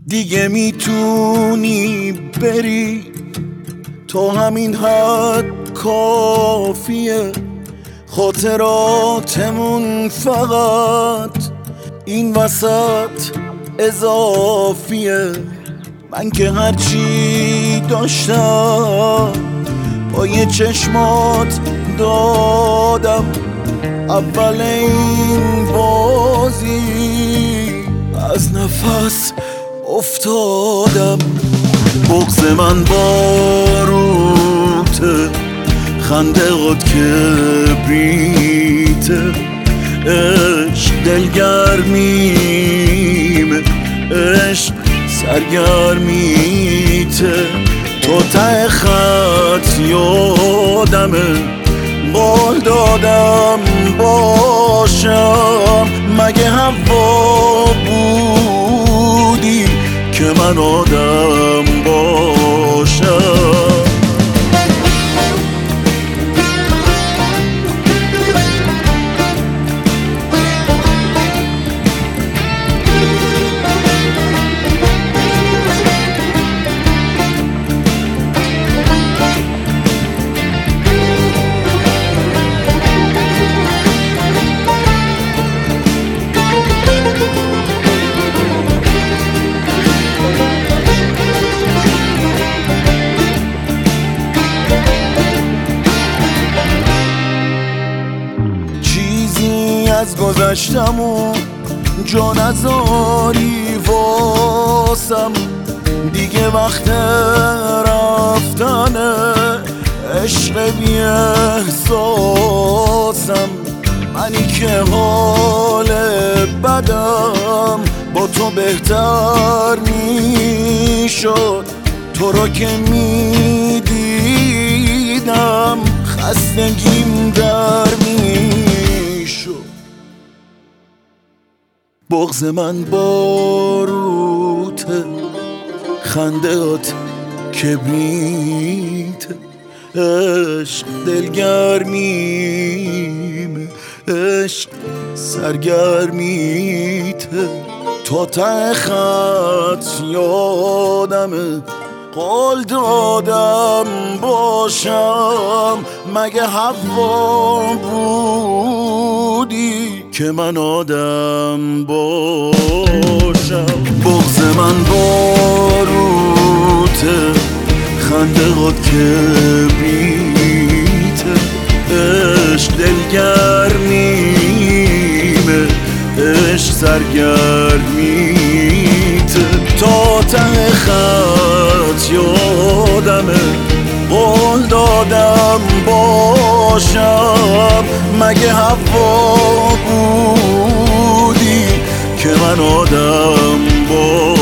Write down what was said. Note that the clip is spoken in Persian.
دیگه میتونی بری، تو همین حد کافیه. خاطراتمون فقط این وسط اضافیه. من که هرچی داشتم با یه چشمات دادم، اول این بازی از نفس افتادم. بغض من باروته، خنده هات کبریته، عشق دلگرمیمه، عشق سرگرمیته. تو ته خط یادمه، قول دادم باشم. مگه هوا بودی که من آدم باشم؟ از گذشتمون جا نذاری واسم، دیگه وقت رفتنه. عشق بی احساسم، منی که حال بدم با تو بهتر میشد. تو رو که میدیدم خستگیم در میشد. بغض من باروته، خنده هات کبریته، عشق دلگرمیمه، عشق سرگرمیته. تا ته خط یادمه، قول دادم باشم. مگه هوا بودی که من آدم باشم؟ بغض من باروته، خنده هات کبریته، عشق دلگرمیمه، عشق سرگرمیته. تا ته خط یادمه، قول دادم باشم. مگه هوا بودی که من آدم باشم؟